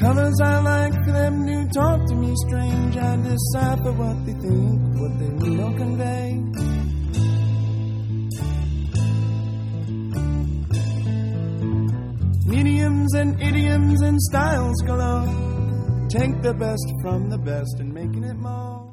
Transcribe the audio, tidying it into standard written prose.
Colors I like them to talk to me strange. I decipher what they think, what they mean or convey. Mediums and idioms and styles galore. Take the best from the best and making it more.